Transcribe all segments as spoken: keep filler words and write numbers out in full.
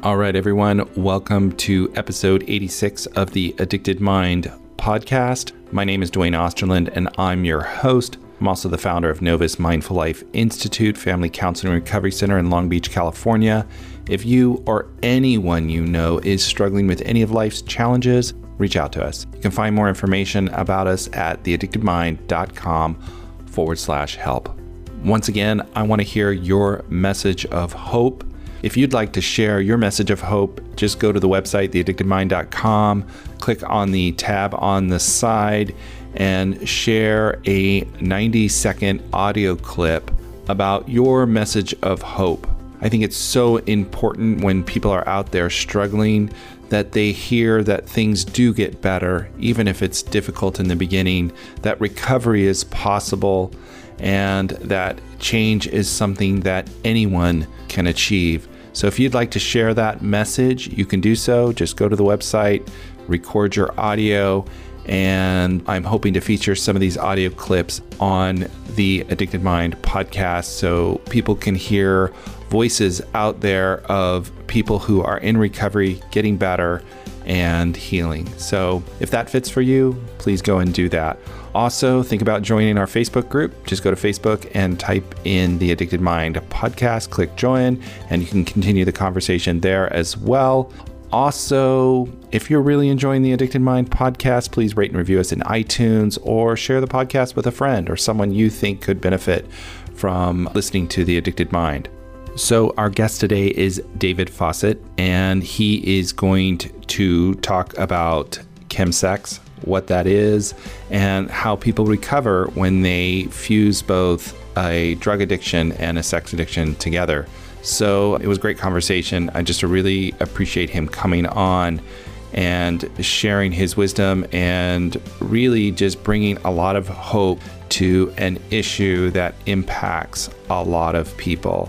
All right, everyone. Welcome to episode eighty-six of the Addicted Mind podcast. My name is Dwayne Osterland, and I'm your host. I'm also the founder of Novus Mindful Life Institute, Family Counseling and Recovery Center in Long Beach, California. If you or anyone you know is struggling with any of life's challenges, reach out to us. You can find more information about us at theaddictedmind.com forward slash help. Once again, I want to hear your message of hope. If you'd like to share your message of hope, just go to the website, the addicted mind dot com, click on the tab on the side, and share a ninety second audio clip about your message of hope. I think it's so important when people are out there struggling that they hear that things do get better, even if it's difficult in the beginning, that recovery is possible, and that change is something that anyone can achieve. So if you'd like to share that message, you can do so. Just go to the website, record your audio, and I'm hoping to feature some of these audio clips on the Addicted Mind podcast so people can hear voices out there of people who are in recovery, getting better, and healing. So if that fits for you, please go and do that. Also, think about joining our Facebook group. Just go to Facebook and type in the Addicted Mind podcast, click join, and you can continue the conversation there as well. Also, if you're really enjoying the Addicted Mind podcast, please rate and review us in iTunes or share the podcast with a friend or someone you think could benefit from listening to the Addicted Mind. So our guest today is David Fawcett, and he is going to talk about chemsex, what that is, and how people recover when they fuse both a drug addiction and a sex addiction together. So it was a great conversation. I just really appreciate him coming on and sharing his wisdom and really just bringing a lot of hope to an issue that impacts a lot of people.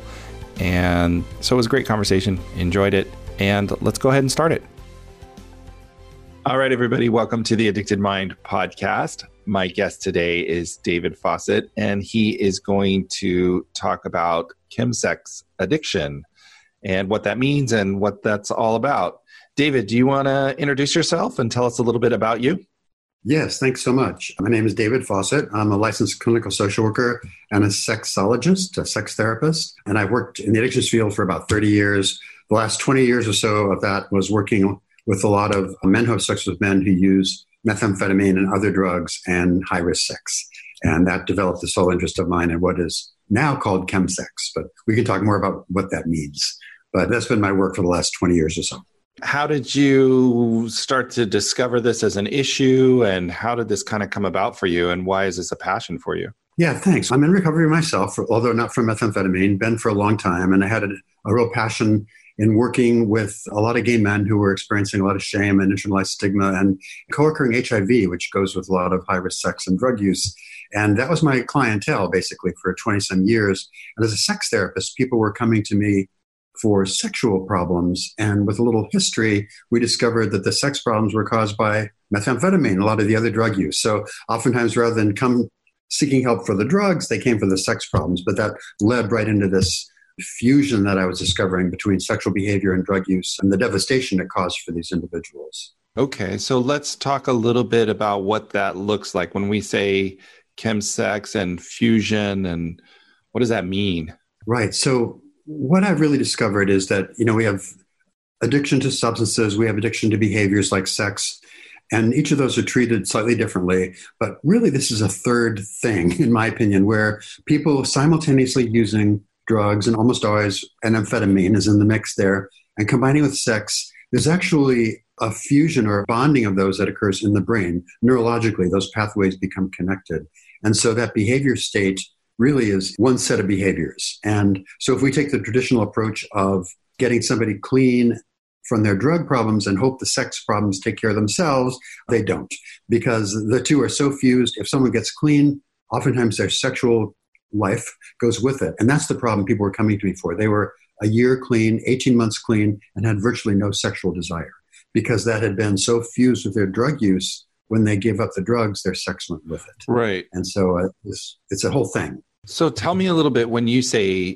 And so it was a great conversation. Enjoyed it. And let's go ahead and start it. All right, everybody. Welcome to the Addicted Mind podcast. My guest today is David Fawcett, and he is going to talk about chemsex addiction and what that means and what that's all about. David, do you want to introduce yourself and tell us a little bit about you? Yes, thanks so much. My name is David Fawcett. I'm a licensed clinical social worker and a sexologist, a sex therapist, and I've worked in the addictions field for about thirty years. The last twenty years or so of that was working with a lot of men who have sex with men who use methamphetamine and other drugs and high-risk sex. And that developed this whole interest of mine in what is now called chemsex. But we can talk more about what that means. But that's been my work for the last twenty years or so. How did you start to discover this as an issue, and how did this kind of come about for you, and why is this a passion for you? Yeah, thanks. I'm in recovery myself, although not from methamphetamine, been for a long time, and I had a, a real passion in working with a lot of gay men who were experiencing a lot of shame and internalized stigma and co-occurring H I V, which goes with a lot of high-risk sex and drug use. And that was my clientele, basically, for twenty-some years. And as a sex therapist, people were coming to me for sexual problems. And with a little history, we discovered that the sex problems were caused by methamphetamine, a lot of the other drug use. So oftentimes, rather than come seeking help for the drugs, they came for the sex problems. But that led right into this fusion that I was discovering between sexual behavior and drug use and the devastation it caused for these individuals. Okay, so let's talk a little bit about what that looks like when we say chemsex and fusion, and what does that mean? Right. So what I've really discovered is that, you know, we have addiction to substances, we have addiction to behaviors like sex, and each of those are treated slightly differently. But really, this is a third thing, in my opinion, where people simultaneously using drugs, and almost always an amphetamine is in the mix there, and combining with sex, there's actually a fusion or a bonding of those that occurs in the brain. Neurologically, those pathways become connected. And so that behavior state really is one set of behaviors. And so if we take the traditional approach of getting somebody clean from their drug problems and hope the sex problems take care of themselves, they don't, because the two are so fused. If someone gets clean, oftentimes their sexual life goes with it. And that's the problem people were coming to me for. They were a year clean, eighteen months clean, and had virtually no sexual desire because that had been so fused with their drug use. When they give up the drugs, their sex went with it. Right. And so uh, it's, it's a whole thing. So tell me a little bit, when you say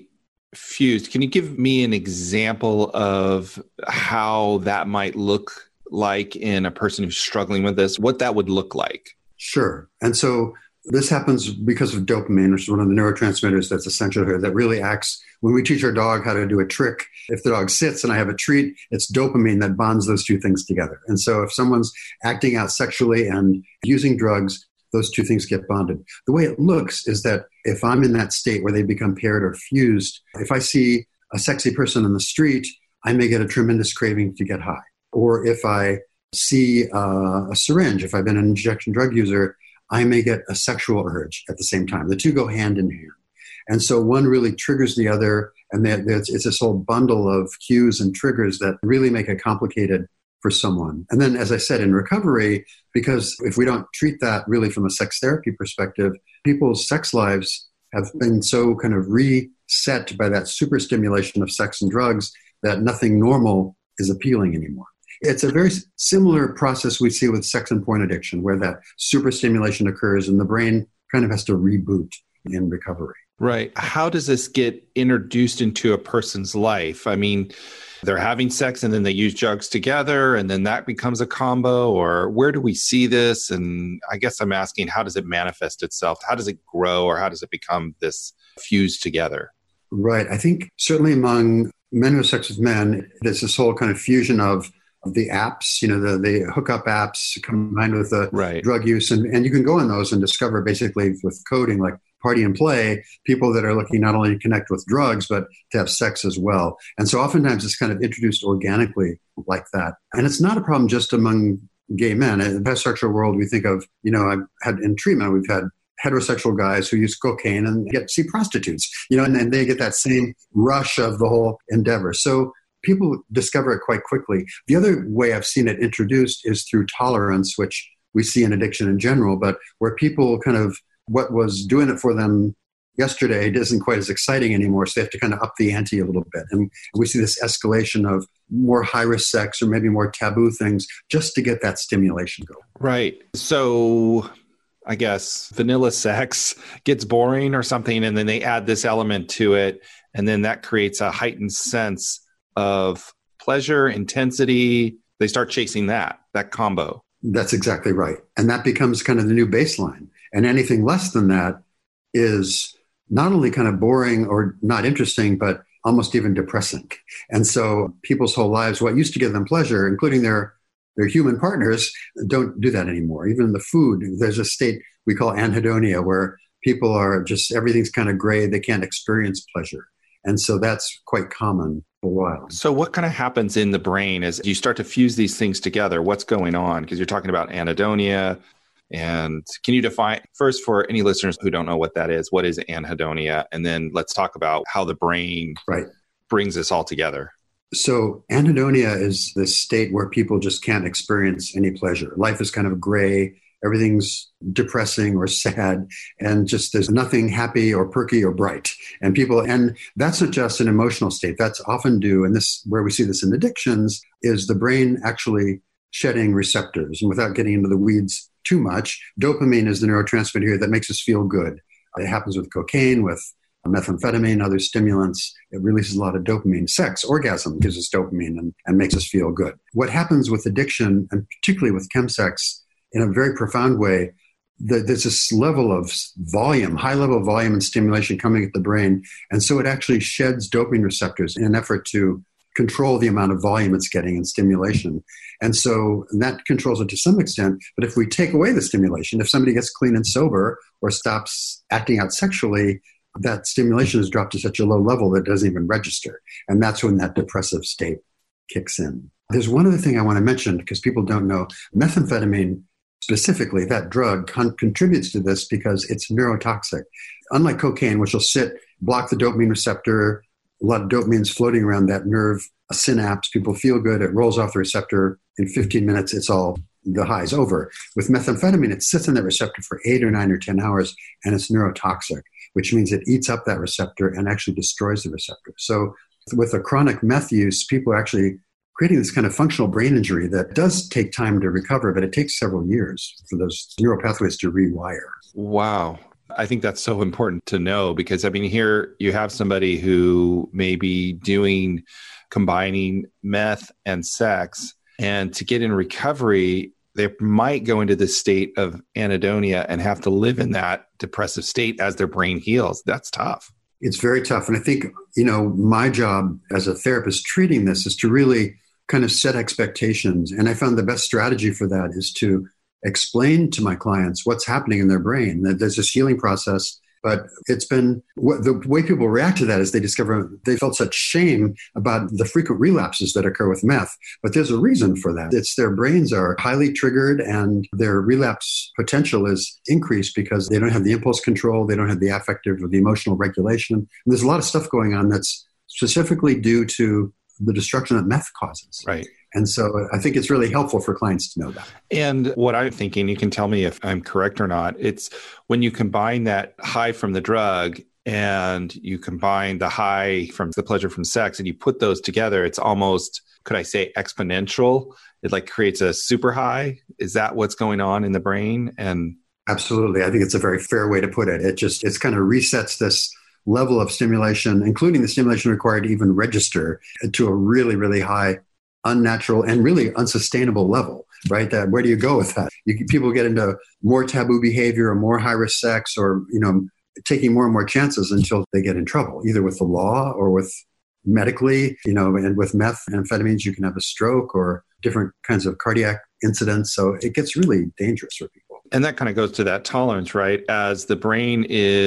fused. Can you give me an example of how that might look like in a person who's struggling with this, what that would look like? Sure. And so this happens because of dopamine, which is one of the neurotransmitters that's essential here, that really acts when we teach our dog how to do a trick. If the dog sits and I have a treat, it's dopamine that bonds those two things together. And so if someone's acting out sexually and using drugs, those two things get bonded. The way it looks is that if I'm in that state where they become paired or fused, if I see a sexy person in the street, I may get a tremendous craving to get high. Or if I see uh, a syringe, if I've been an injection drug user, I may get a sexual urge at the same time. The two go hand in hand. And so one really triggers the other, and it's this whole bundle of cues and triggers that really make it complicated for someone. And then, as I said, in recovery, because if we don't treat that really from a sex therapy perspective, people's sex lives have been so kind of reset by that super stimulation of sex and drugs that nothing normal is appealing anymore. It's a very similar process we see with sex and porn addiction, where that super stimulation occurs and the brain kind of has to reboot in recovery. Right. How does this get introduced into a person's life? I mean, they're having sex and then they use drugs together and then that becomes a combo, or where do we see this? And I guess I'm asking, how does it manifest itself? How does it grow, or how does it become this fused together? Right. I think certainly among men who have sex with men, there's this whole kind of fusion of of the apps, you know, the, the hookup apps combined with the right. drug use. And, and you can go on those and discover basically with coding like Party and Play, people that are looking not only to connect with drugs, but to have sex as well. And so oftentimes it's kind of introduced organically like that. And it's not a problem just among gay men. In the bisexual world, we think of, you know, I've had in treatment, we've had heterosexual guys who use cocaine and get see prostitutes, you know, and, and they get that same rush of the whole endeavor. So people discover it quite quickly. The other way I've seen it introduced is through tolerance, which we see in addiction in general, but where people kind of, what was doing it for them yesterday isn't quite as exciting anymore, so they have to kind of up the ante a little bit. And we see this escalation of more high-risk sex or maybe more taboo things just to get that stimulation going. Right. So I guess vanilla sex gets boring or something, and then they add this element to it, and then that creates a heightened sense of pleasure, intensity. They start chasing that, that combo. That's exactly right. And that becomes kind of the new baseline. And anything less than that is not only kind of boring or not interesting, but almost even depressing. And so people's whole lives, what used to give them pleasure, including their, their human partners, don't do that anymore. Even the food, there's a state we call anhedonia, where people are just, everything's kind of gray. They can't experience pleasure. And so that's quite common for a while. So what kind of happens in the brain as you start to fuse these things together? What's going on? Because you're talking about anhedonia. And can you define, first for any listeners who don't know what that is, what is anhedonia? And then let's talk about how the brain right. brings this all together. So anhedonia is this state where people just can't experience any pleasure. Life is kind of gray. Everything's depressing or sad, and just there's nothing happy or perky or bright. And people, and that's not just an emotional state. That's often due, and this where we see this in addictions, is the brain actually shedding receptors. And without getting into the weeds too much, dopamine is the neurotransmitter here that makes us feel good. It happens with cocaine, with methamphetamine, other stimulants. It releases a lot of dopamine. Sex, orgasm gives us dopamine and, and makes us feel good. What happens with addiction, and particularly with chemsex, in a very profound way, the, there's this level of volume, high level of volume and stimulation coming at the brain. And so it actually sheds dopamine receptors in an effort to control the amount of volume it's getting in stimulation. And so that controls it to some extent. But if we take away the stimulation, if somebody gets clean and sober or stops acting out sexually, that stimulation is dropped to such a low level that it doesn't even register. And that's when that depressive state kicks in. There's one other thing I want to mention because people don't know. Methamphetamine, specifically, that drug con- contributes to this because it's neurotoxic. Unlike cocaine, which will sit, block the dopamine receptor, a lot of dopamine is floating around that nerve, a synapse, people feel good, it rolls off the receptor. In fifteen minutes, it's all, the high's over. With methamphetamine, it sits on that receptor for eight or nine or ten hours, and it's neurotoxic, which means it eats up that receptor and actually destroys the receptor. So with a chronic meth use, people are actually creating this kind of functional brain injury that does take time to recover, but it takes several years for those neural pathways to rewire. Wow. I think that's so important to know because, I mean, here you have somebody who may be doing, combining meth and sex, and to get in recovery, they might go into this state of anhedonia and have to live in that depressive state as their brain heals. That's tough. It's very tough. And I think, you know, my job as a therapist treating this is to really kind of set expectations. And I found the best strategy for that is to explain to my clients what's happening in their brain, that there's this healing process. But it's been, the way people react to that is they discover they felt such shame about the frequent relapses that occur with meth. But there's a reason for that. It's their brains are highly triggered and their relapse potential is increased because they don't have the impulse control, they don't have the affective or the emotional regulation. And there's a lot of stuff going on that's specifically due to the destruction that meth causes. Right. And so I think it's really helpful for clients to know that. And what I'm thinking, you can tell me if I'm correct or not, it's when you combine that high from the drug and you combine the high from the pleasure from sex and you put those together, it's almost, could I say exponential? It like creates a super high. Is that what's going on in the brain? And absolutely. I think it's a very fair way to put it. It just, it's kind of resets this level of stimulation, including the stimulation required to even register, to a really, really high, unnatural and really unsustainable level, right? That where do you go with that? You, people get into more taboo behavior or more high-risk sex or, you know, taking more and more chances until they get in trouble, either with the law or with medically, you know, and with meth and amphetamines, you can have a stroke or different kinds of cardiac incidents. So it gets really dangerous for people. And that kind of goes to that tolerance, right? As the brain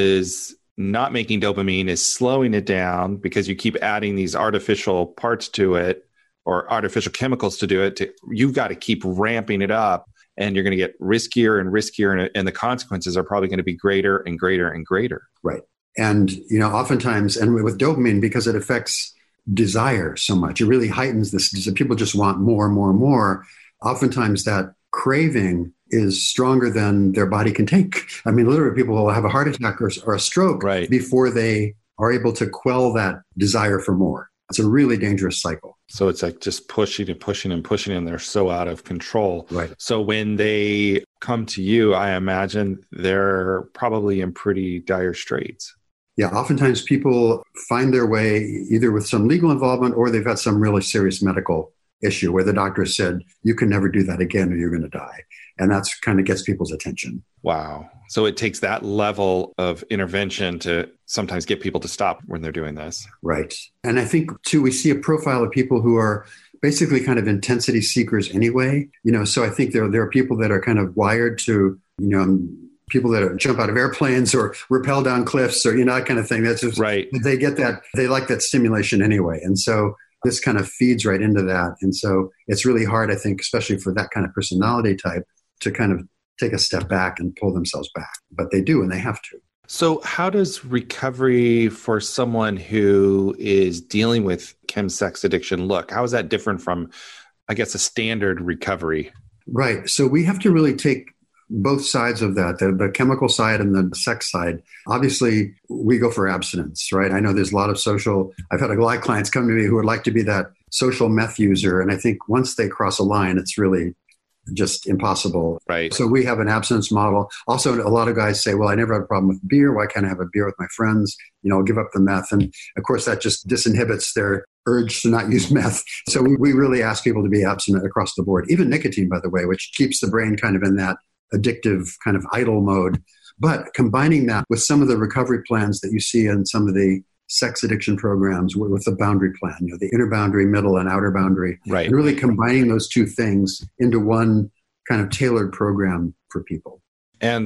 is not making dopamine, is slowing it down because you keep adding these artificial parts to it or artificial chemicals to do it. To, you've got to keep ramping it up and you're going to get riskier and riskier. And, and the consequences are probably going to be greater and greater and greater. Right. And, you know, oftentimes, and with dopamine, because it affects desire so much, it really heightens this. People just want more and more and more. Oftentimes that craving is stronger than their body can take. I mean, literally people will have a heart attack or, or a stroke right. before they are able to quell that desire for more. It's a really dangerous cycle. So it's like just pushing and pushing and pushing, and they're so out of control. Right. So when they come to you, I imagine they're probably in pretty dire straits. Yeah, oftentimes people find their way either with some legal involvement or they've had some really serious medical issue where the doctor said, you can never do that again or you're going to die. And that's kind of gets people's attention. Wow. So it takes that level of intervention to sometimes get people to stop when they're doing this. Right. And I think, too, we see a profile of people who are basically kind of intensity seekers anyway. You know, so I think there, there are people that are kind of wired to, you know, people that jump out of airplanes or rappel down cliffs or, you know, that kind of thing. That's just, right. They get that, they like that stimulation anyway. And so this kind of feeds right into that. And so it's really hard, I think, especially for that kind of personality type, to kind of take a step back and pull themselves back. But they do, and they have to. So how does recovery for someone who is dealing with chemsex addiction look? How is that different from, I guess, a standard recovery? Right. So we have to really take both sides of that, the, the chemical side and the sex side. Obviously, we go for abstinence, right? I know there's a lot of social, I've had a lot of clients come to me who would like to be that social meth user. And I think once they cross a line, it's really just impossible. Right. So we have an abstinence model. Also, a lot of guys say, well, I never had a problem with beer. Why can't I have a beer with my friends? You know, I'll give up the meth. And of course, that just disinhibits their urge to not use meth. So we, we really ask people to be abstinent across the board. Even nicotine, by the way, which keeps the brain kind of in that addictive kind of idle mode. But combining that with some of the recovery plans that you see in some of the sex addiction programs with the boundary plan, you know, the inner boundary, middle and outer boundary, right. and really combining those two things into one kind of tailored program for people. And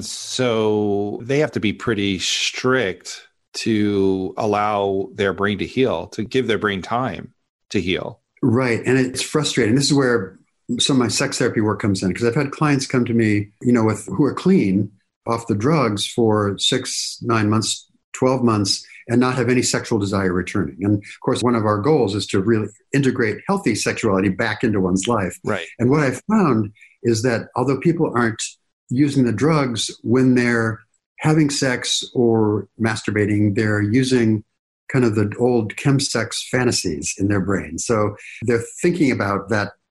so they have to be pretty strict to allow their brain to heal, to give their brain time to heal. Right. And it's frustrating. This is where some of my sex therapy work comes in, because I've had clients come to me, you know, with who are clean off the drugs for six, nine months, twelve months, and not have any sexual desire returning. And of course, one of our goals is to really integrate healthy sexuality back into one's life. Right. And what I've found is that although people aren't using the drugs when they're having sex or masturbating, they're using kind of the old chemsex fantasies in their brain. So they're thinking about that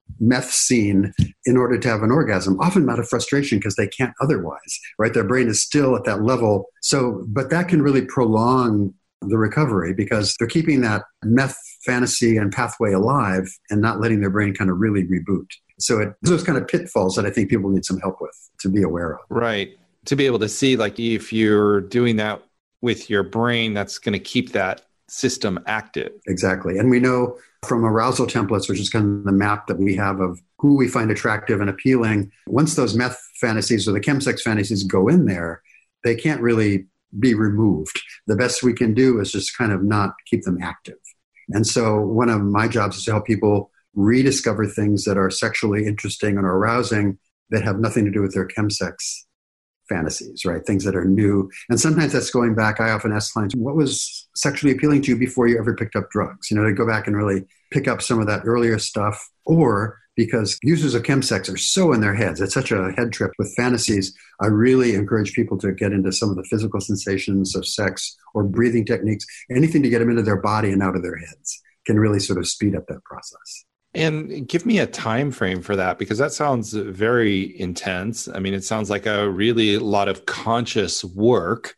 meth scene in order to have an orgasm, often out of frustration because they can't otherwise, right? Their brain is still at that level. So, but that can really prolong the recovery because they're keeping that meth fantasy and pathway alive and not letting their brain kind of really reboot. So it, those kind of pitfalls that I think people need some help with to be aware of. Right. To be able to see, like, if you're doing that with your brain, that's going to keep that system active. Exactly. And we know from arousal templates, which is kind of the map that we have of who we find attractive and appealing, once those meth fantasies or the chemsex fantasies go in there, they can't really be removed. The best we can do is just kind of not keep them active. And so one of my jobs is to help people rediscover things that are sexually interesting and arousing that have nothing to do with their chemsex fantasies, right? Things that are new. And sometimes that's going back. I often ask clients, what was sexually appealing to you before you ever picked up drugs? You know, to go back and really pick up some of that earlier stuff. Or because users of chemsex are so in their heads, it's such a head trip with fantasies, I really encourage people to get into some of the physical sensations of sex or breathing techniques, anything to get them into their body and out of their heads can really sort of speed up that process. And give me a time frame for that, because that sounds very intense. I mean, it sounds like a really lot of conscious work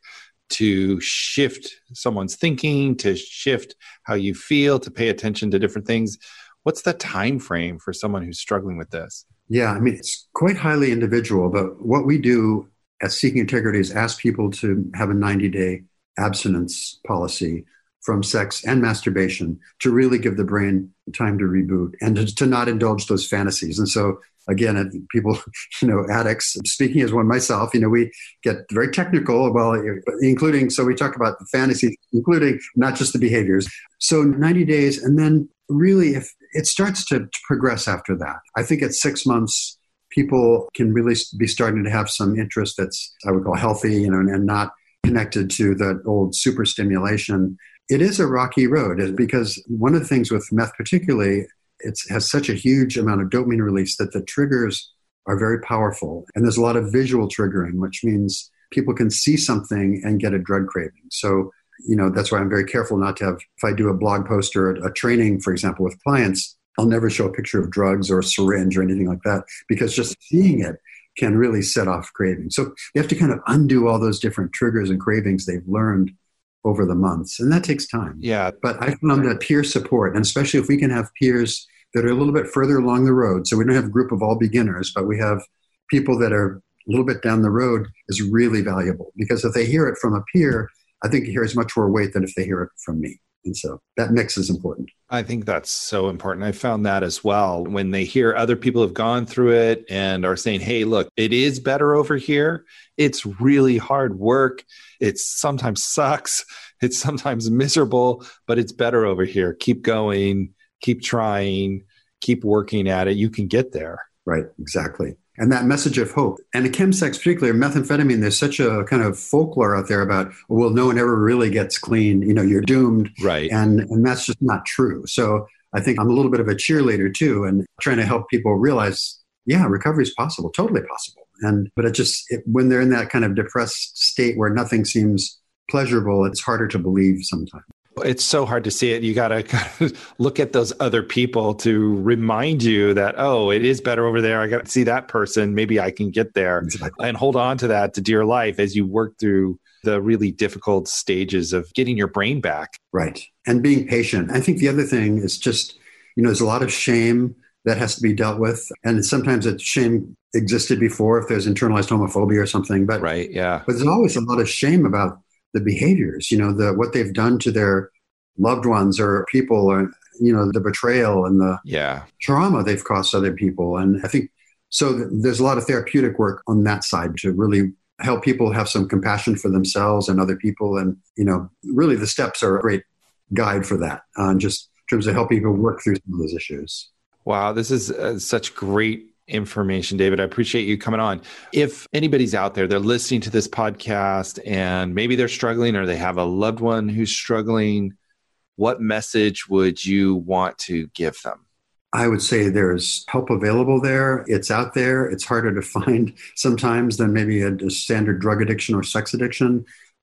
to shift someone's thinking, to shift how you feel, to pay attention to different things. What's the time frame for someone who's struggling with this? Yeah, I mean, it's quite highly individual, but what we do at Seeking Integrity is ask people to have a ninety-day abstinence policy from sex and masturbation to really give the brain time to reboot and to, to not indulge those fantasies. And so, again, I think people, you know, addicts, speaking as one myself, you know, we get very technical, well, including, so we talk about the fantasies, including not just the behaviors. So ninety days, and then really, if it starts to, to progress after that, I think at six months, people can really be starting to have some interest that's, I would call healthy, you know, and, and not connected to the old super stimulation. It is a rocky road because one of the things with meth particularly, it has such a huge amount of dopamine release that the triggers are very powerful. And there's a lot of visual triggering, which means people can see something and get a drug craving. So, you know, that's why I'm very careful not to have, if I do a blog post or a, a training, for example, with clients, I'll never show a picture of drugs or a syringe or anything like that, because just seeing it can really set off craving. So you have to kind of undo all those different triggers and cravings they've learned over the months. And that takes time. Yeah. But I found that peer support, and especially if we can have peers that are a little bit further along the road. So we don't have a group of all beginners, but we have people that are a little bit down the road is really valuable. Because if they hear it from a peer, I think it carries much more weight than if they hear it from me. And so that mix is important. I think that's so important. I found that as well. When they hear other people have gone through it and are saying, hey, look, it is better over here. It's really hard work. It sometimes sucks. It's sometimes miserable, but it's better over here. Keep going, keep trying, keep working at it. You can get there. Right, exactly. And that message of hope. And in chemsex, particularly methamphetamine, there's such a kind of folklore out there about, well, no one ever really gets clean. You know, you're doomed. Right. And, and that's just not true. So I think I'm a little bit of a cheerleader too, and trying to help people realize, yeah, recovery is possible, totally possible. And, but it just, it, when they're in that kind of depressed state where nothing seems pleasurable, it's harder to believe sometimes. It's so hard to see it. You got to kind of look at those other people to remind you that, oh, it is better over there. I got to see that person. Maybe I can get there. Exactly. And hold on to that to dear life as you work through the really difficult stages of getting your brain back. Right. And being patient. I think the other thing is just, you know, there's a lot of shame that has to be dealt with. And sometimes that shame existed before if there's internalized homophobia or something. But, right, yeah. But there's always a lot of shame about the behaviors, you know, the what they've done to their loved ones or people, or, you know, the betrayal and the yeah. trauma they've caused other people. And I think so th- there's a lot of therapeutic work on that side to really help people have some compassion for themselves and other people. And, you know, really the steps are a great guide for that, uh, just in terms of helping people work through some of those issues. Wow, this is uh, such great information, David. I appreciate you coming on. If anybody's out there, they're listening to this podcast and maybe they're struggling or they have a loved one who's struggling, what message would you want to give them? I would say there's help available there. It's out there. It's harder to find sometimes than maybe a, a standard drug addiction or sex addiction.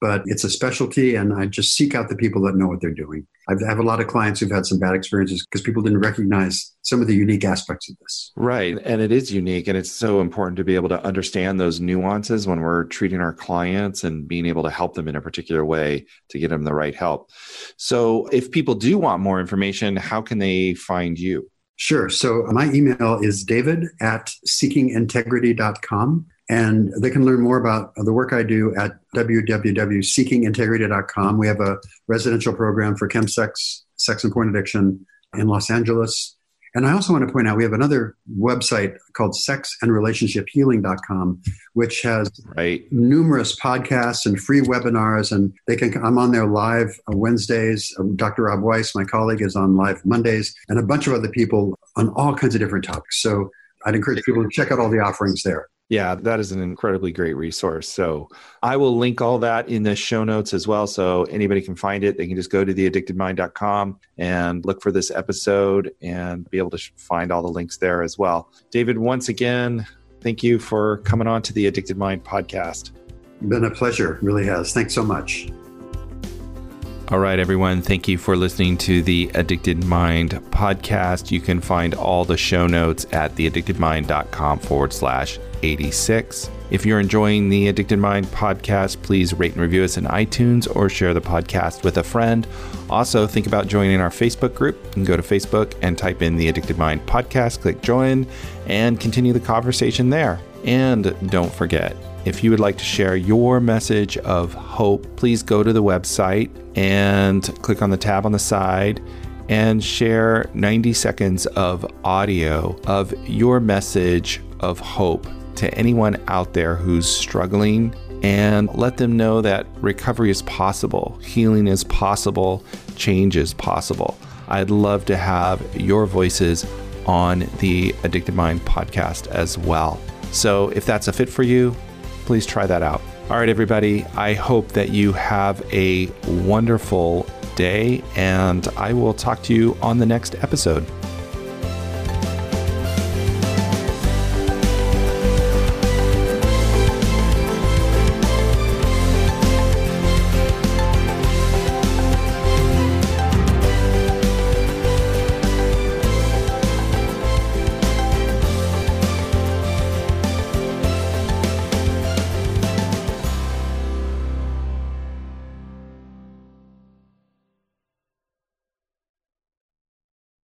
but it's a specialty, and I just seek out the people that know what they're doing. I've, I have a lot of clients who've had some bad experiences because people didn't recognize some of the unique aspects of this. Right. And it is unique. And it's so important to be able to understand those nuances when we're treating our clients and being able to help them in a particular way to get them the right help. So if people do want more information, how can they find you? Sure. So my email is david at seeking integrity dot com. And they can learn more about the work I do at w w w dot seeking integrity dot com. We have a residential program for chemsex, sex and porn addiction in Los Angeles. And I also want to point out, we have another website called sex and relationship healing dot com, which has right. numerous podcasts and free webinars. And they can, I'm on there live on Wednesdays. Doctor Rob Weiss, my colleague, is on live Mondays, and a bunch of other people on all kinds of different topics. So I'd encourage people to check out all the offerings there. Yeah, that is an incredibly great resource. So I will link all that in the show notes as well. So anybody can find it. They can just go to the addicted mind dot com and look for this episode and be able to find all the links there as well. David, once again, thank you for coming on to the Addicted Mind podcast. Been a pleasure. It really has. Thanks so much. All right, everyone. Thank you for listening to the Addicted Mind podcast. You can find all the show notes at the addicted mind dot com forward slash eighty-six. If you're enjoying the Addicted Mind podcast, please rate and review us in iTunes or share the podcast with a friend. Also, think about joining our Facebook group. You can go to Facebook and type in the Addicted Mind podcast, click join, and continue the conversation there. And don't forget, if you would like to share your message of hope, please go to the website and click on the tab on the side and share ninety seconds of audio of your message of hope to anyone out there who's struggling, and let them know that recovery is possible, healing is possible, change is possible. I'd love to have your voices on the Addicted Mind podcast as well. So if that's a fit for you, please try that out. All right, everybody, I hope that you have a wonderful day, and I will talk to you on the next episode.